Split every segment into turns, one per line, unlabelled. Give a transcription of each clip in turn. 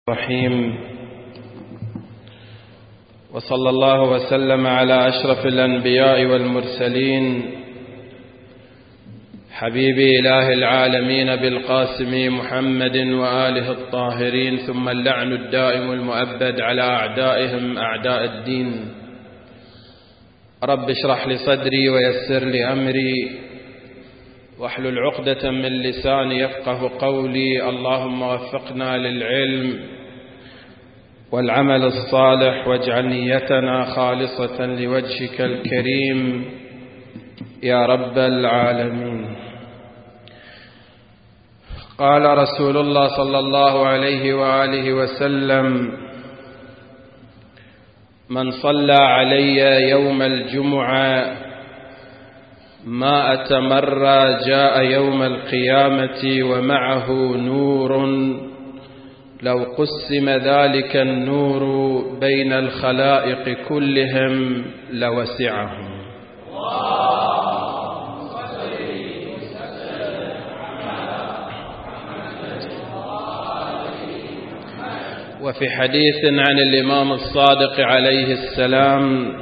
الرحيم. وصلى الله وسلم على أشرف الأنبياء والمرسلين حبيب إله العالمين بالقاسم محمد وآله الطاهرين، ثم اللعن الدائم المؤبد على أعدائهم أعداء الدين. رب اشرح لي صدري ويسر لي أمري واحلل عقدة من لساني يفقه قولي. اللهم وفقنا للعلم والعمل الصالح، واجعل نيتنا خالصة لوجهك الكريم يا رب العالمين. قال رسول الله صلى الله عليه وآله وسلم: من صلى علي يوم الجمعة 100 مرة جاء يوم القيامة ومعه نور لو قسم ذلك النور بين الخلائق كلهم لوسعهم. وفي حديث عن الإمام الصادق عليه السلام: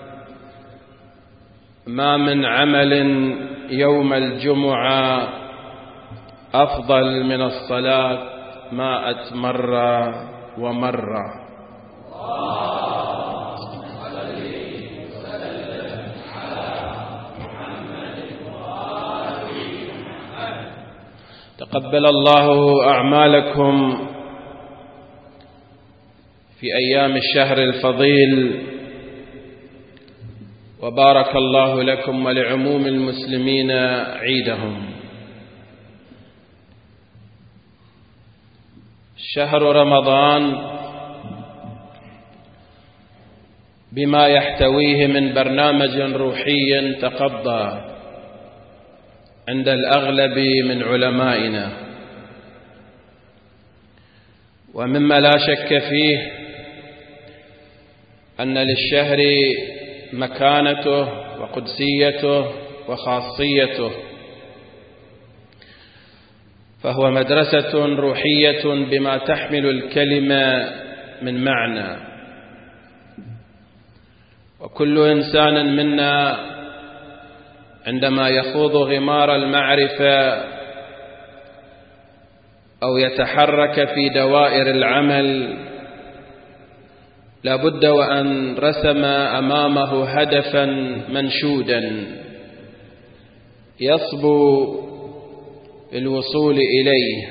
ما من عمل يوم الجمعة أفضل من الصلاة 100 مرة ومرة. تقبل الله أعمالكم في أيام الشهر الفضيل، وبارك الله لكم ولعموم المسلمين عيدهم. شهر رمضان بما يحتويه من برنامج روحي تقضى عند الأغلب من علمائنا، ومما لا شك فيه أن للشهر مكانته وقدسيته وخاصيته، فهو مدرسة روحية بما تحمل الكلمة من معنى. وكل إنسان منا عندما يخوض غمار المعرفة أو يتحرك في دوائر العمل لابد وأن رسم أمامه هدفا منشودا يصبو الوصول إليه.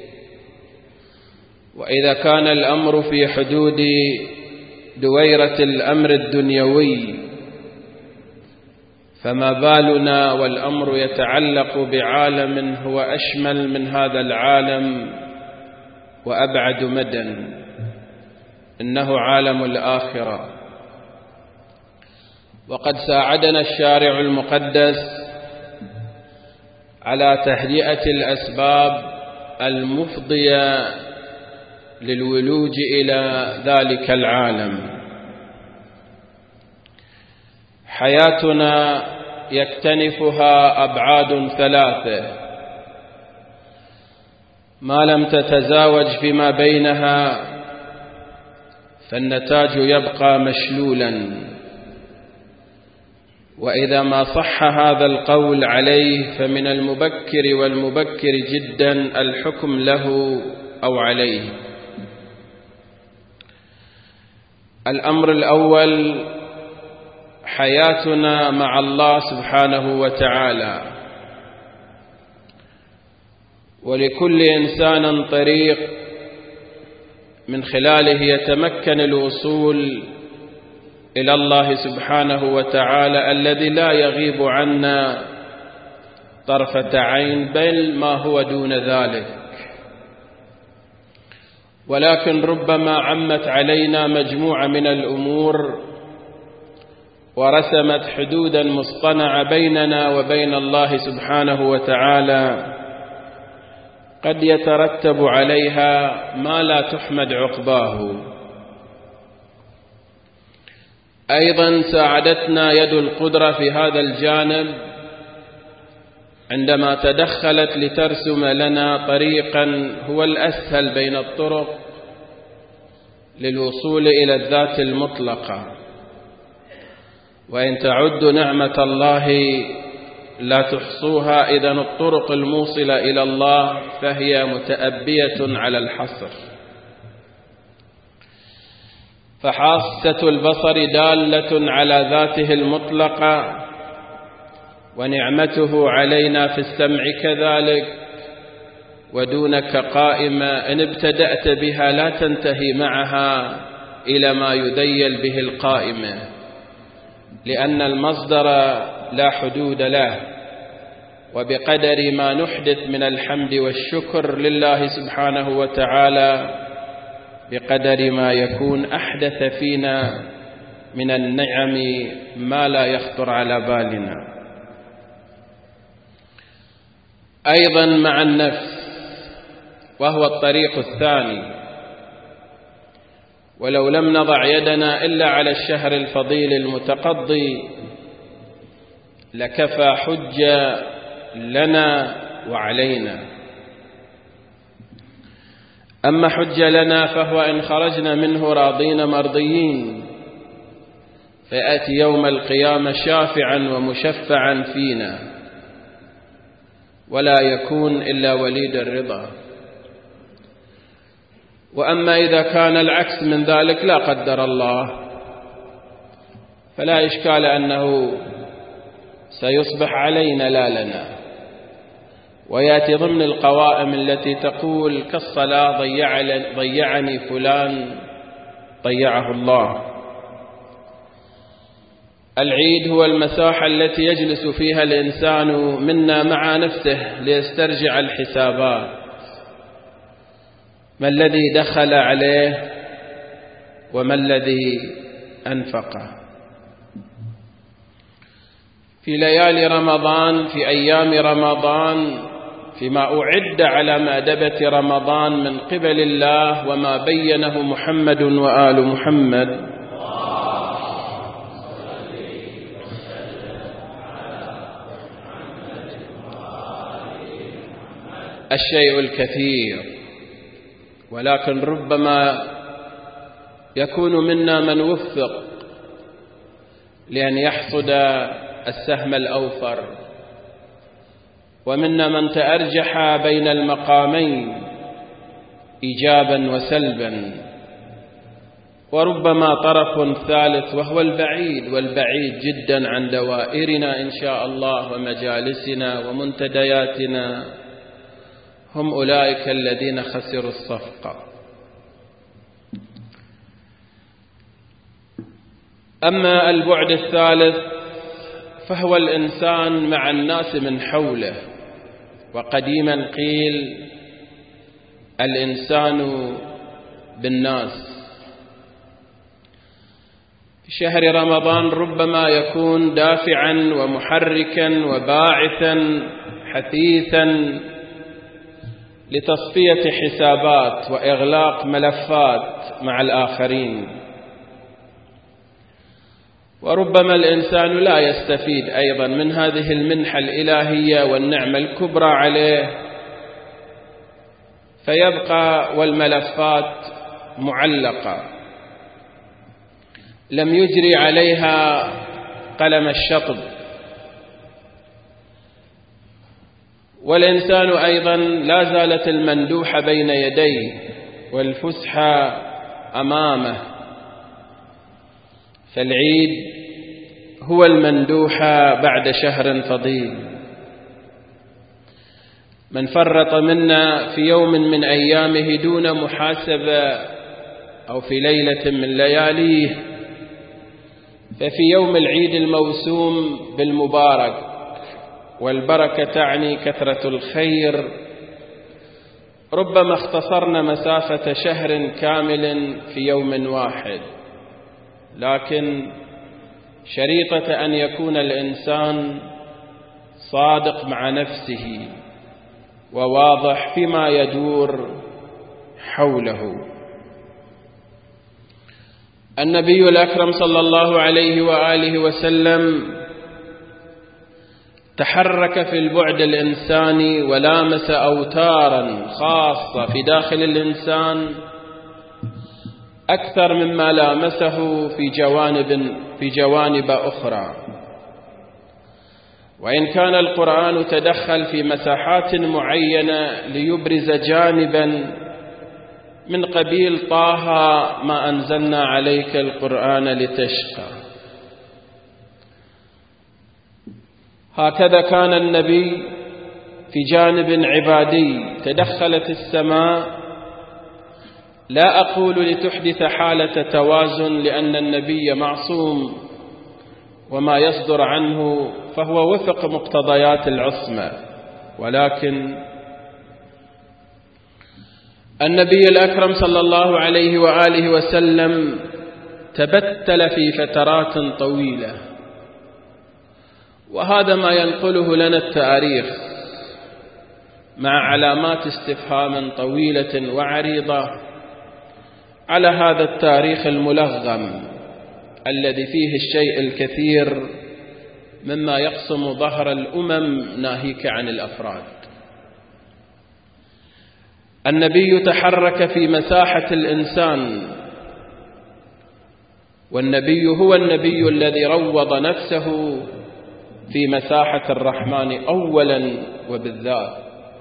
وإذا كان الأمر في حدود دويرة الأمر الدنيوي، فما بالنا والأمر يتعلق بعالم هو أشمل من هذا العالم وأبعد مدى، إنه عالم الآخرة. وقد ساعدنا الشارع المقدس على تهيئة الأسباب المفضية للولوج إلى ذلك العالم. حياتنا يكتنفها أبعاد 3، ما لم تتزاوج فيما بينها فالنتاج يبقى مشلولا، وإذا ما صح هذا القول عليه فمن المبكر والمبكر جدا الحكم له أو عليه. الأمر الأول: حياتنا مع الله سبحانه وتعالى. ولكل إنسان طريق من خلاله يتمكن الوصول إلى الله سبحانه وتعالى الذي لا يغيب عنا طرفة عين، بل ما هو دون ذلك. ولكن ربما عمت علينا مجموعة من الأمور ورسمت حدودا مصطنعة بيننا وبين الله سبحانه وتعالى قد يترتب عليها ما لا تحمد عقباه. أيضا ساعدتنا يد القدرة في هذا الجانب عندما تدخلت لترسم لنا طريقا هو الأسهل بين الطرق للوصول إلى الذات المطلقة. وإن تعدوا نعمة الله لا تحصوها، إذن الطرق الموصلة إلى الله فهي متأبية على الحصر. فحاسة البصر دالة على ذاته المطلقة، ونعمته علينا في السمع كذلك، ودونك قائمة إن ابتدأت بها لا تنتهي معها إلى ما يذيل به القائمة، لأن المصدر لا حدود له، وبقدر ما نحدث من الحمد والشكر لله سبحانه وتعالى بقدر ما يكون أحدث فينا من النعم ما لا يخطر على بالنا. أيضا مع النفس، وهو الطريق الثاني. ولو لم نضع يدنا إلا على الشهر الفضيل المتقضي لكفى حجة لنا وعلينا. أما حجة لنا فهو إن خرجنا منه راضين مرضيين، فيأتي يوم القيامة شافعا ومشفعا فينا، ولا يكون إلا وليد الرضا. وأما إذا كان العكس من ذلك لا قدر الله، فلا إشكال أنه سيصبح علينا لا لنا، ويأتي ضمن القوائم التي تقول كالصلاة ضيعني فلان ضيعه الله. العيد هو المساحة التي يجلس فيها الإنسان منا مع نفسه ليسترجع الحسابات، ما الذي دخل عليه وما الذي أنفقه. في ليالي رمضان، في أيام رمضان، فيما أعد على مأدبة رمضان من قبل الله وما بينه محمد وآل محمد، الشيء الكثير. ولكن ربما يكون منا من وفق لأن يحصد السهم الأوفر، ومنا من تأرجح بين المقامين إيجابا وسلبا، وربما طرف ثالث وهو البعيد، والبعيد جدا عن دوائرنا إن شاء الله ومجالسنا ومنتدياتنا، هم أولئك الذين خسروا الصفقة. أما البعد الثالث فهو الإنسان مع الناس من حوله. وقديما قيل الإنسان بالناس. في شهر رمضان ربما يكون دافعا ومحركا وباعثا حثيثا لتصفية حسابات وإغلاق ملفات مع الآخرين، وربما الإنسان لا يستفيد أيضا من هذه المنحة الإلهية والنعمة الكبرى عليه، فيبقى والملفات معلقة لم يجري عليها قلم الشطب. والإنسان أيضا لا زالت المندوحة بين يديه والفسحة أمامه، فالعيد هو المندوحة بعد شهر فضيل. من فرط منا في يوم من أيامه دون محاسبة أو في ليلة من لياليه، ففي يوم العيد الموسوم بالمبارك، والبركة تعني كثرة الخير، ربما اختصرنا مسافة شهر كامل في يوم واحد. لكن شريطة أن يكون الإنسان صادق مع نفسه وواضح فيما يدور حوله. النبي الأكرم صلى الله عليه وآله وسلم تحرك في البعد الإنساني ولامس أوتارا خاصة في داخل الإنسان أكثر مما لامسه في جوانب أخرى. وإن كان القرآن تدخل في مساحات معينة ليبرز جانبا من قبيل طه ما أنزلنا عليك القرآن لتشقى، هكذا كان النبي في جانب عبادي تدخلت السماء. لا أقول لتحدث حالة توازن، لأن النبي معصوم وما يصدر عنه فهو وفق مقتضيات العصمة، ولكن النبي الأكرم صلى الله عليه وآله وسلم تبتل في فترات طويلة، وهذا ما ينقله لنا التاريخ مع علامات استفهام طويلة وعريضة على هذا التاريخ الملغم الذي فيه الشيء الكثير مما يقسم ظهر الأمم ناهيك عن الأفراد. النبي تحرك في مساحة الإنسان، والنبي هو النبي الذي روض نفسه في مساحة الرحمن أولا وبالذات.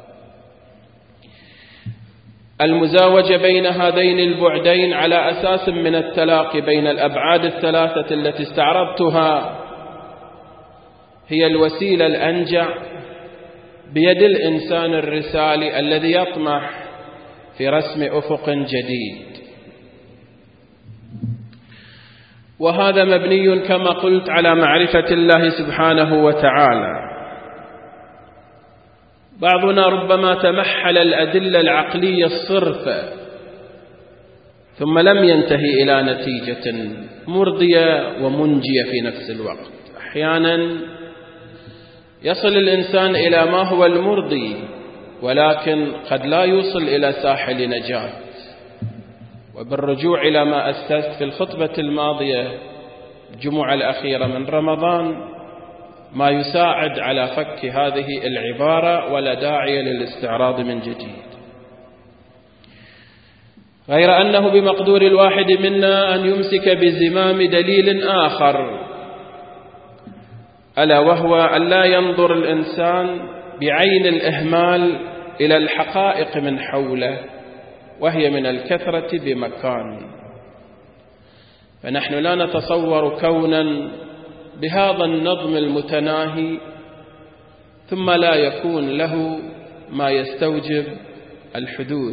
المزاوجة بين هذين البعدين على أساس من التلاقي بين الأبعاد الثلاثة التي استعرضتها هي الوسيلة الأنجع بيد الإنسان الرسالي الذي يطمح في رسم أفق جديد، وهذا مبني كما قلت على معرفة الله سبحانه وتعالى. بعضنا ربما تمحل الأدلة العقلية الصرفة ثم لم ينتهي إلى نتيجة مرضية ومنجية في نفس الوقت. أحيانا يصل الإنسان إلى ما هو المرضي، ولكن قد لا يوصل إلى ساحل نجاة. وبالرجوع إلى ما أسست في الخطبة الماضية الجمعة الأخيرة من رمضان ما يساعد على فك هذه العبارة، ولا داعي للاستعراض من جديد، غير أنه بمقدور الواحد منا أن يمسك بزمام دليل آخر، ألا وهو أن لا ينظر الإنسان بعين الإهمال إلى الحقائق من حوله، وهي من الكثرة بمكان. فنحن لا نتصور كونا بهذا النظم المتناهي ثم لا يكون له ما يستوجب الحدوث.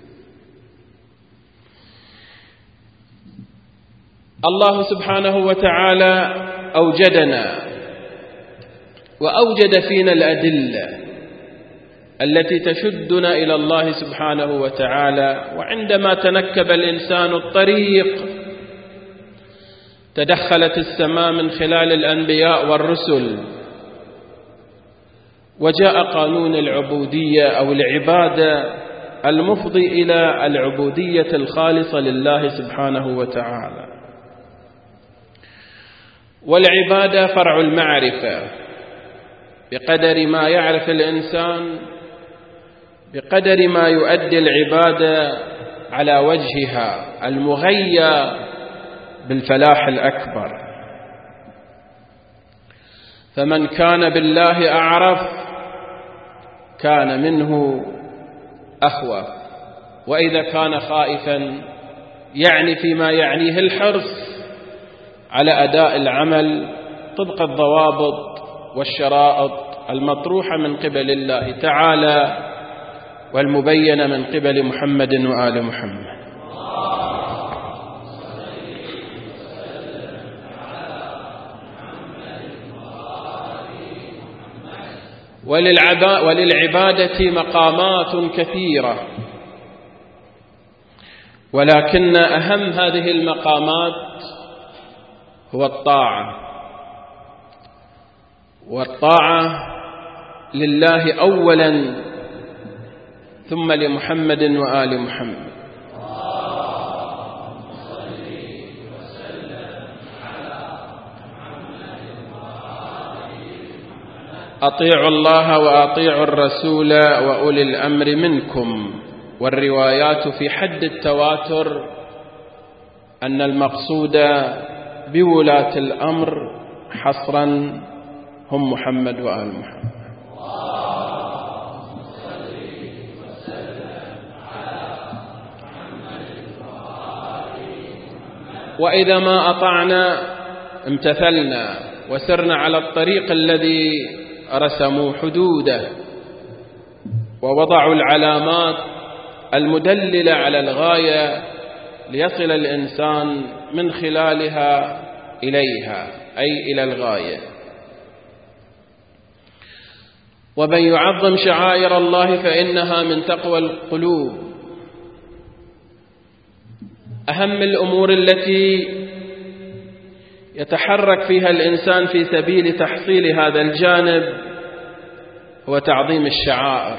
الله سبحانه وتعالى أوجدنا وأوجد فينا الأدلة التي تشدنا إلى الله سبحانه وتعالى، وعندما تنكب الإنسان الطريق تدخلت السماء من خلال الأنبياء والرسل، وجاء قانون العبودية أو العبادة المفضي إلى العبودية الخالصة لله سبحانه وتعالى. والعبادة فرع المعرفة، بقدر ما يعرف الإنسان بقدر ما يؤدي العبادة على وجهها المغيى بالفلاح الأكبر. فمن كان بالله أعرف كان منه أخوف، وإذا كان خائفا يعني فيما يعنيه الحرص على أداء العمل طبق الضوابط والشرائط المطروحة من قبل الله تعالى والمبينة من قبل محمد وآل محمد. وللعبادة مقامات كثيرة، ولكن أهم هذه المقامات هو الطاعة، والطاعة لله أولا ثم لمحمد وآل محمد. أطيعوا الله وأطيعوا الرسول وأولي الأمر منكم. والروايات في حد التواتر أن المقصود بولاة الأمر حصرا هم محمد وآل محمد. وإذا ما أطعنا امتثلنا وسرنا على الطريق الذي رسموا حدوده ووضعوا العلامات المدللة على الغاية ليصل الإنسان من خلالها إليها، أي إلى الغاية. ومن يعظم شعائر الله فإنها من تقوى القلوب. أهم الأمور التي يتحرك فيها الإنسان في سبيل تحصيل هذا الجانب هو تعظيم الشعائر.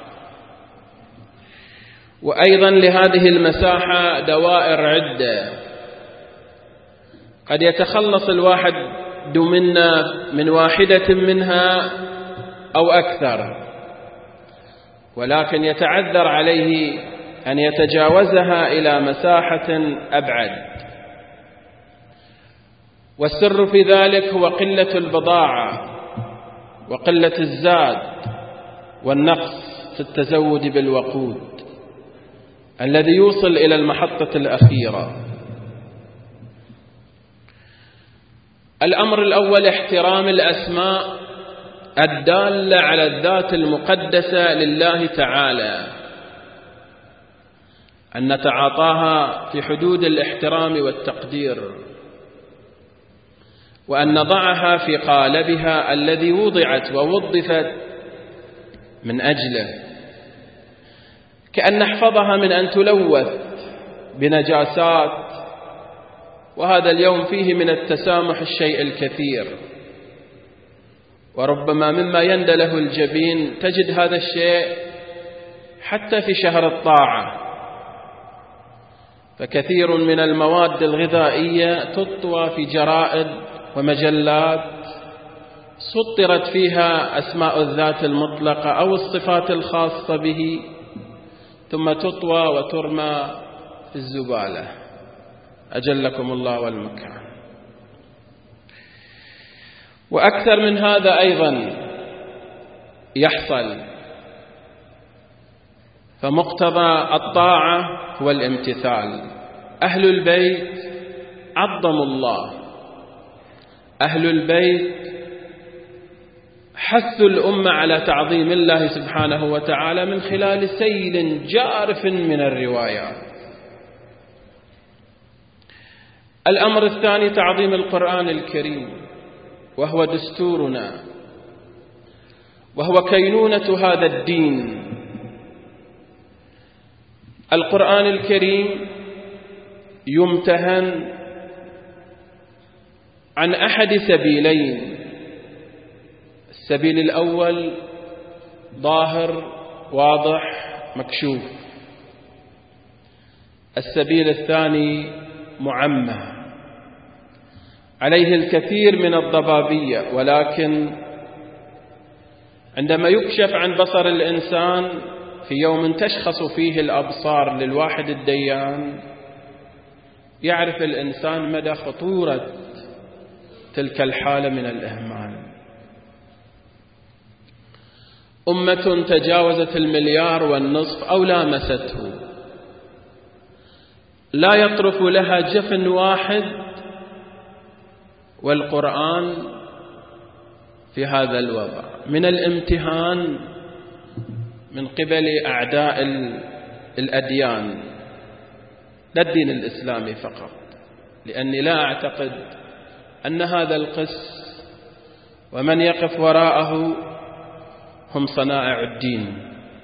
وأيضا لهذه المساحة دوائر عدة، قد يتخلص الواحد منا من واحدة منها أو أكثر، ولكن يتعذر عليه أن يتجاوزها إلى مساحة أبعد. والسر في ذلك هو قلة البضاعة وقلة الزاد والنقص في التزود بالوقود الذي يوصل إلى المحطة الأخيرة. الأمر الأول احترام الأسماء الدالة على الذات المقدسة لله تعالى، أن نتعاطاها في حدود الاحترام والتقدير، وأن نضعها في قالبها الذي وضعت ووظفت من أجله، كأن نحفظها من أن تلوث بنجاسات. وهذا اليوم فيه من التسامح الشيء الكثير، وربما مما يندله الجبين تجد هذا الشيء حتى في شهر الطاعة. فكثير من المواد الغذائية تطوى في جرائد ومجلات سطرت فيها أسماء الذات المطلقة أو الصفات الخاصة به، ثم تطوى وترمى في الزبالة، أجلكم الله والمكان. وأكثر من هذا أيضا يحصل. فمقتضى الطاعة هو الامتثال. أهل البيت عظموا الله، أهل البيت حثوا الأمة على تعظيم الله سبحانه وتعالى من خلال سيل جارف من الروايات. الأمر الثاني تعظيم القرآن الكريم، وهو دستورنا وهو كينونة هذا الدين. القرآن الكريم يمتهن عن أحد سبيلين: السبيل الأول ظاهر واضح مكشوف، السبيل الثاني معمى عليه الكثير من الضبابية، ولكن عندما يكشف عن بصر الإنسان في يوم تشخص فيه الأبصار للواحد الديان، يعرف الإنسان مدى خطورة تلك الحالة من الإهمال. أمة تجاوزت 1.5 مليار أو لامسته، لا يطرف لها جفن واحد، والقرآن في هذا الوضع من الامتهان من قبل أعداء الأديان، لا الدين الإسلامي فقط، لأني لا أعتقد أن هذا القس ومن يقف وراءه هم صنائع الدين.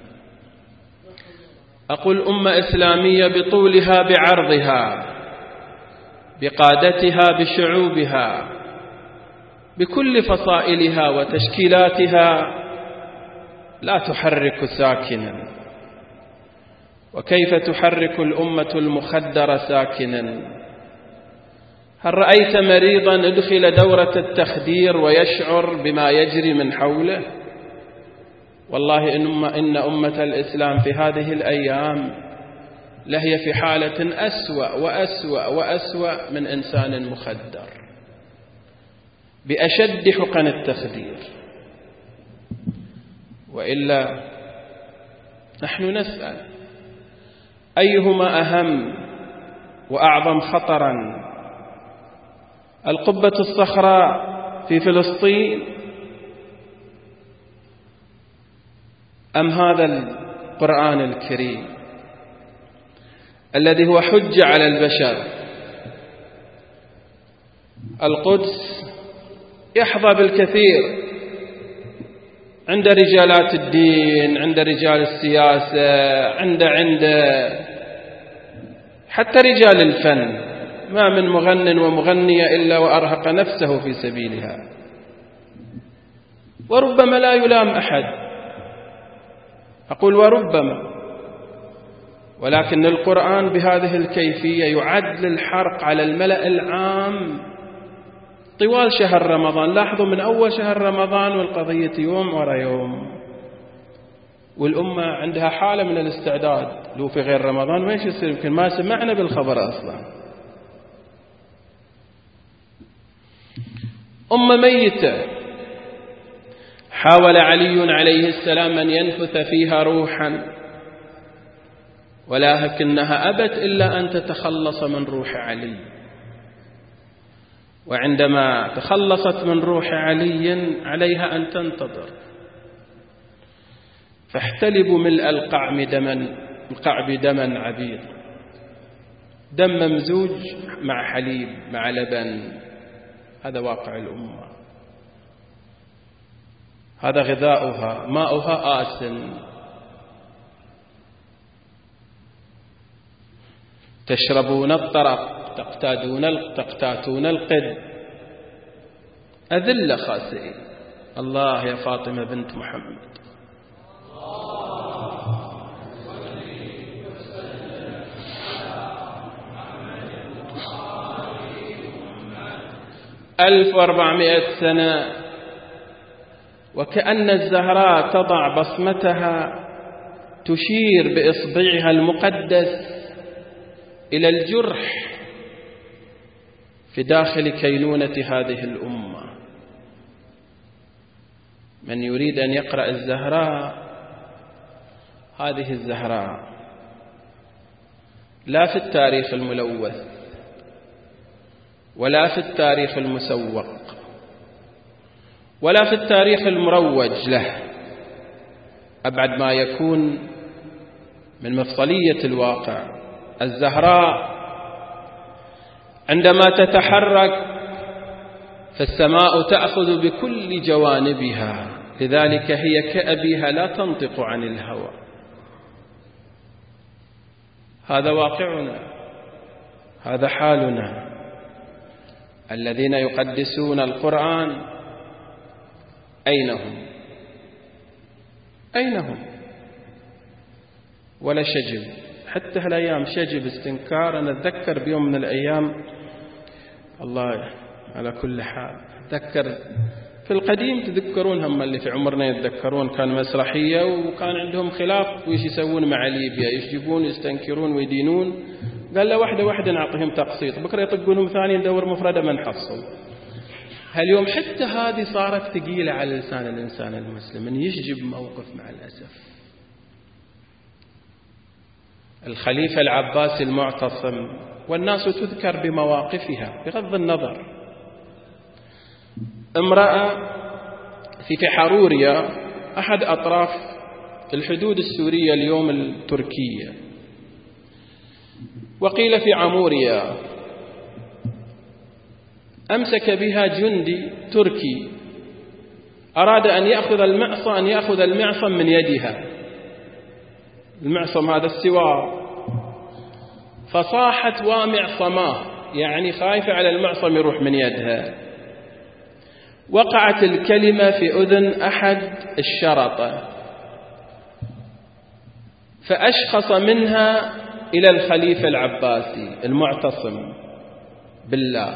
أقول أمة إسلامية بطولها بعرضها، بقادتها بشعوبها، بكل فصائلها وتشكيلاتها، لا تحرك ساكنا. وكيف تحرك الأمة المخدرة ساكنا؟ هل رأيت مريضا ادخل دورة التخدير ويشعر بما يجري من حوله؟ والله إن أمة الإسلام في هذه الأيام لهي في حالة أسوأ وأسوأ وأسوأ من إنسان مخدر بأشد حقن التخدير. وإلا نحن نسأل أيهما أهم وأعظم خطرا، القبة الصخراء في فلسطين أم هذا القرآن الكريم الذي هو حجة على البشر؟ القدس يحظى بالكثير عند رجالات الدين، عند رجال السياسة، عند حتى رجال الفن. ما من مغن ومغنية إلا وأرهق نفسه في سبيلها، وربما لا يلام أحد، أقول وربما، ولكن القرآن بهذه الكيفية يعد للحرق على الملأ العام طوال شهر رمضان. لاحظوا من أول شهر رمضان والقضية يوم ورا يوم، والأمة عندها حالة من الاستعداد. لو في غير رمضان وإيش يصير؟ يمكن ما سمعنا بالخبر أصلا. أمة ميتة حاول علي عليه السلام أن ينفث فيها روحا، ولكنها أبت إلا أن تتخلص من روح علي. وعندما تخلصت من روح علي عليها أن تنتظر. فاحتلبوا ملء القعب دما عبيد، دم ممزوج مع حليب مع لبن. هذا واقع الأمة، هذا غذاؤها، ماؤها آسن. تشربون الطرق، تقتاتون القد، أذل خاسئين. الله يا فاطمة بنت محمد. 1400 سنة، وكأن الزهراء تضع بصمتها تشير بإصبعها المقدس إلى الجرح في داخل كينونة هذه الأمة. من يريد أن يقرأ الزهراء، هذه الزهراء لا في التاريخ الملوث ولا في التاريخ المسوق ولا في التاريخ المروج له، أبعد ما يكون من مفصلية الواقع. الزهراء عندما تتحرك فالسماء تأخذ بكل جوانبها، لذلك هي كأبيها لا تنطق عن الهوى. هذا واقعنا، هذا حالنا. الذين يقدسون القرآن أين هم؟ أين هم؟ ولا شجب، حتى هالأيام شجب استنكار. أنا أتذكر بيوم من الأيام، الله على كل حال، أتذكر في القديم، تذكرون هم اللي في عمرنا يتذكرون، كان مسرحية وكان عندهم خلاف ويش يسوون مع ليبيا، يجيبون يستنكرون ويدينون. قال له واحدة واحدة نعطيهم تقسيط، بكرة يطقونهم ثاني ندور مفردة ما نحصل. هاليوم حتى هذه صارت ثقيلة على لسان الإنسان المسلم أن يشجب موقف. مع الأسف الخليفة العباسي المعتصم، والناس تذكر بمواقفها بغض النظر. امرأة في حروريا، أحد أطراف الحدود السورية اليوم التركية، وقيل في عموريا، أمسك بها جندي تركي أراد أن يأخذ المعصم من يدها، المعصم هذا السوار، فصاحت ومعصماه، يعني خايفة على المعصم يروح من يدها. وقعت الكلمة في أذن أحد الشرطة، فأشخص منها إلى الخليفة العباسي المعتصم بالله.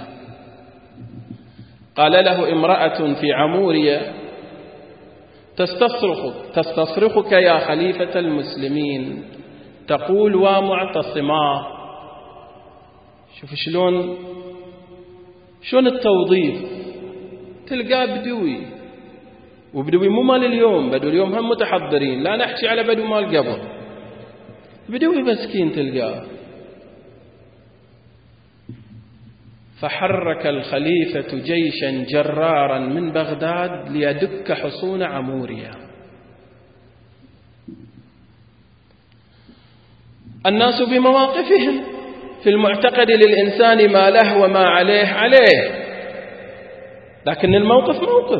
قال له امرأة في عمورية تستصرخك يا خليفة المسلمين، تقول ومعتصما. شوف شلون التوظيف. تلقاه بدوي، وبدوي مو مال اليوم، بدو اليوم هم متحضرين، لا نحكي على بدو مال قبل، بدوي مسكين تلقاه. فحرك الخليفة جيشا جرارا من بغداد ليدك حصون عمورية. الناس بمواقفهم، في المعتقد للإنسان ما له وما عليه، لكن الموقف موقف.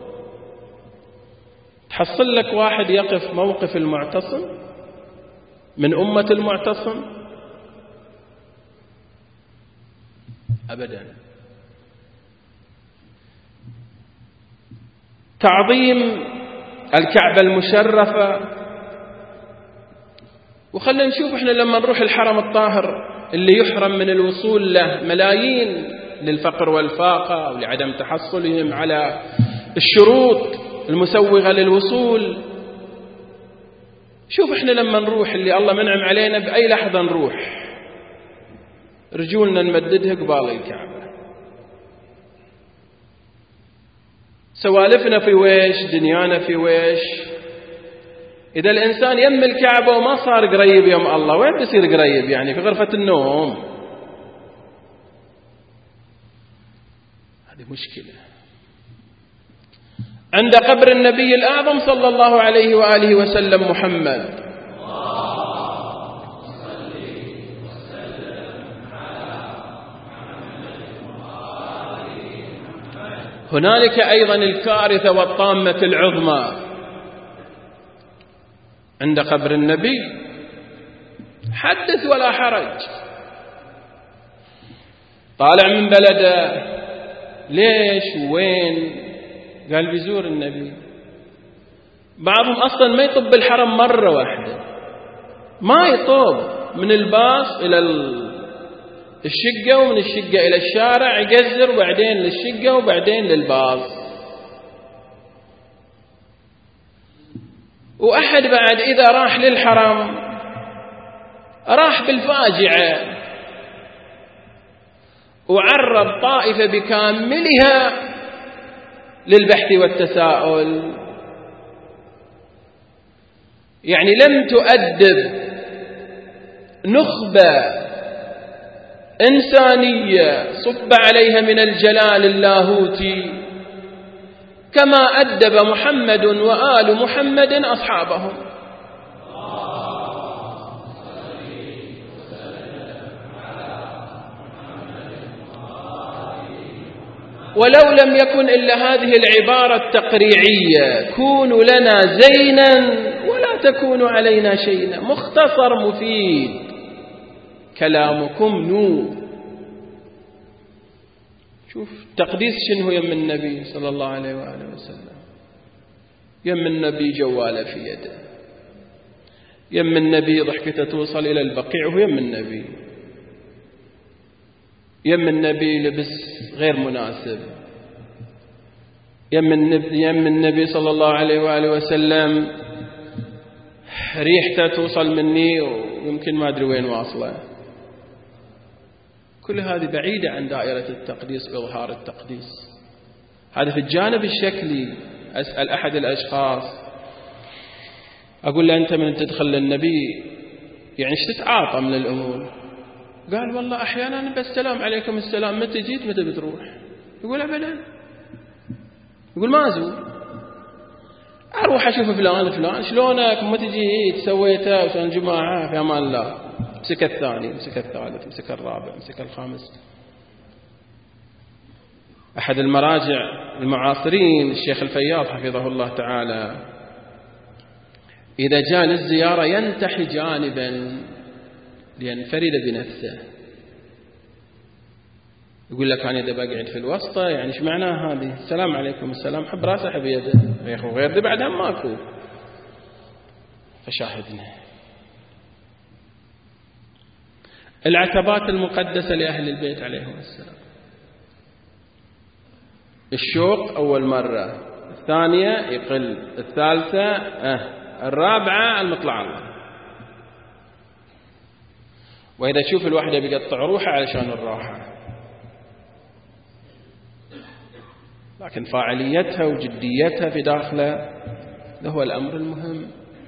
تحصل لك واحد يقف موقف المعتصم من أمة المعتصم؟ أبدا. تعظيم الكعبة المشرفة. وخلنا نشوف احنا لما نروح الحرم الطاهر اللي يحرم من الوصول له ملايين للفقر والفاقة أو لعدم تحصلهم على الشروط المسوغة للوصول. شوف احنا لما نروح اللي الله منعم علينا بأي لحظة نروح، رجولنا نمددها قبال الكعبة، سوالفنا في ويش، دنيانا في ويش. إذا الإنسان يم الكعبة وما صار قريب يم الله، وين بيصير قريب؟ يعني في غرفة النوم. هذه مشكلة. عند قبر النبي الأعظم صلى الله عليه وآله وسلم محمد، هنالك أيضا الكارثة والطامة العظمى عند قبر النبي. حدث ولا حرج. طالع من بلده، ليش وين؟ قال بيزور النبي. بعضهم أصلا ما يطب الحرم مرة واحدة، ما يطب من الباص إلى الشقة، ومن الشقة إلى الشارع يقزر، وبعدين للشقة، وبعدين للباص. وأحد بعد إذا راح للحرم راح بالفاجعة، وعرض طائفة بكاملها للبحث والتساؤل. يعني لم تؤدب نخبة إنسانية صب عليها من الجلال اللاهوتي كما أدب محمد وآل محمد أصحابهم. ولو لم يكن إلا هذه العبارة التقريعية: كونوا لنا زينا ولا تكونوا علينا شيئا. مختصر مفيد، كلامكم نور. شوف تقديس شنو يم النبي صلى الله عليه وآله وسلم. يم النبي جواله في يده، يم النبي ضحكته توصل إلى البقيع وهو يم النبي، يم النبي لبس غير مناسب، يم النبي صلى الله عليه وآله وسلم ريحته توصل مني ويمكن ما أدري وين واصله. كل هذه بعيدة عن دائرة التقديس وإظهار التقديس. هذا في الجانب الشكلي. أسأل أحد الأشخاص، أقول له: أنت من تدخل للنبي يعني ايش تتعاطى من الأمور؟ قال: والله أحيانا بس سلام عليكم السلام، متى جيت متى بتروح؟ يقول: أبدا. يقول: ما أزور، أروح أشوف فلان شلونك، متى جيت، سويته، وشان جماعة، في أمان الله. مسك الثاني، مسك الثالث، مسك الرابع، مسك الخامس. أحد المراجع المعاصرين الشيخ الفياض حفظه الله تعالى إذا جاء للزيارة ينتحي جانبا لينفرد بنفسه. يقول لك: أنا إذا بقعد في الوسطى يعني إيش معناها هذه؟ السلام عليكم السلام، حب راسه حب يده يا أخو، غير ذي بعدها ماكو. فشاهدنا العتبات المقدسة لأهل البيت عليهم السلام. الشوق أول مرة، الثانية يقل، الثالثة الرابعة المطلع الله. وإذا تشوف الواحدة بيقطع روحه علشان الراحة، لكن فاعليتها وجديتها في داخله ده هو الأمر المهم.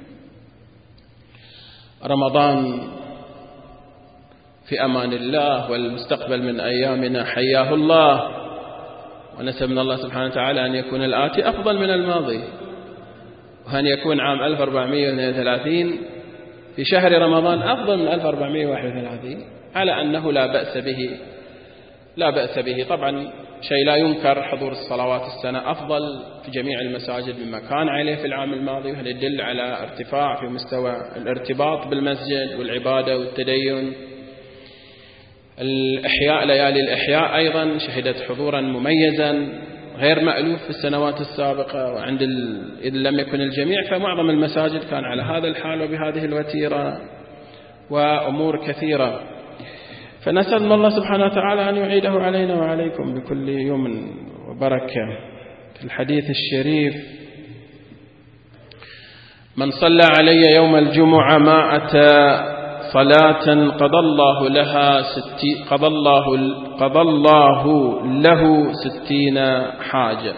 رمضان في أمان الله، والمستقبل من أيامنا حياه الله، ونسأل من الله سبحانه وتعالى أن يكون الآتي أفضل من الماضي، وأن يكون عام 1432 في شهر رمضان أفضل من 1431، على أنه لا بأس به. طبعا شيء لا ينكر، حضور الصلوات السنة أفضل في جميع المساجد مما كان عليه في العام الماضي، وهذا يدل على ارتفاع في مستوى الارتباط بالمسجد والعبادة والتدين. الإحياء، ليالي الإحياء أيضا شهدت حضورا مميزا غير مألوف في السنوات السابقة، وعند إذا لم يكن الجميع فمعظم المساجد كان على هذا الحال وبهذه الوتيرة، وأمور كثيرة. فنسأل الله سبحانه وتعالى أن يعيده علينا وعليكم بكل يوم وبركة. في الحديث الشريف: من صلى علي يوم الجمعة 100 صلاة قضى الله له 60 حاجة.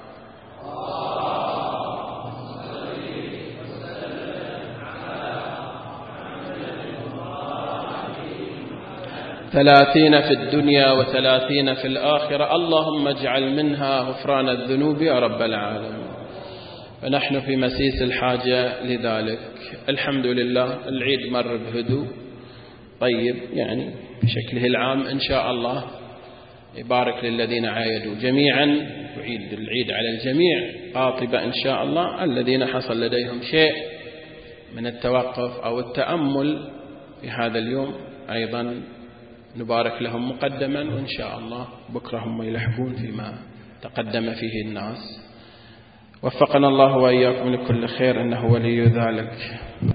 ثلاثين في الدنيا و30 في الآخرة، اللهم اجعل منها غفران الذنوب يا رب العالمين. فنحن في مسيس الحاجة لذلك. الحمد لله العيد مر بهدوء طيب، يعني بشكله العام إن شاء الله يبارك للذين عايدوا جميعا، يعيد العيد على الجميع قاطبة إن شاء الله. الذين حصل لديهم شيء من التوقف أو التأمل في هذا اليوم أيضا نبارك لهم مقدما، وإن شاء الله بكرة هم يلحقون فيما تقدم فيه الناس. وفقنا الله وإياكم لكل خير، إنه ولي ذلك.